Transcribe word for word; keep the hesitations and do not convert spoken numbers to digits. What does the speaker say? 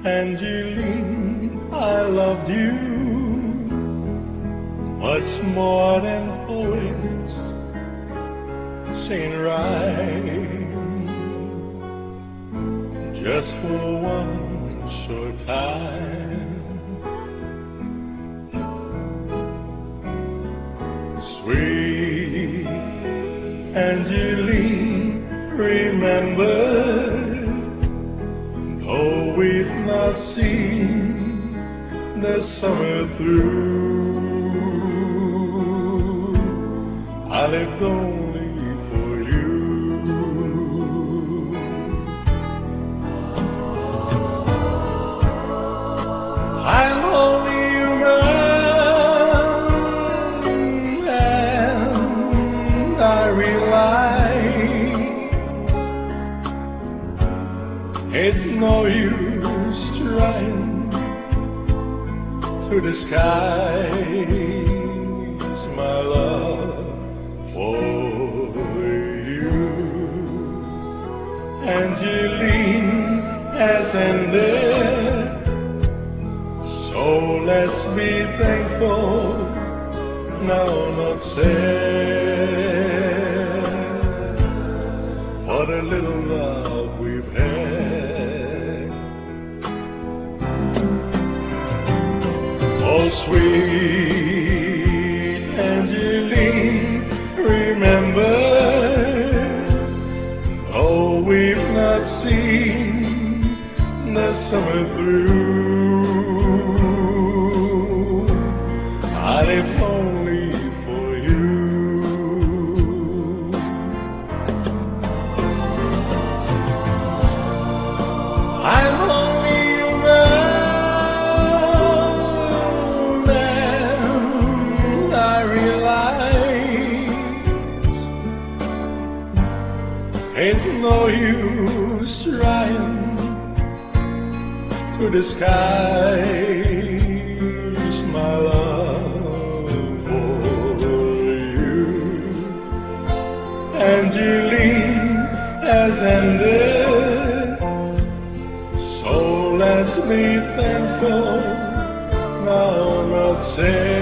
Angeline, I loved you much more than poets sing rhyme. Just for one short time, sweet Angeline, remember, though we've not seen the summer through, I lived only for you. I'm only human, and I realize it's no use trying to disguise my love for you. Angeline has ended, so let's be thankful now, not sad, for the little love we've had. Oh, sweet Angeline, remember, oh, we've not seen the summer through, I live only for you. I'm only human, and I realize it's no use trying to disguise my love for you. Angeline has ended, so let's be thankful now, not sad.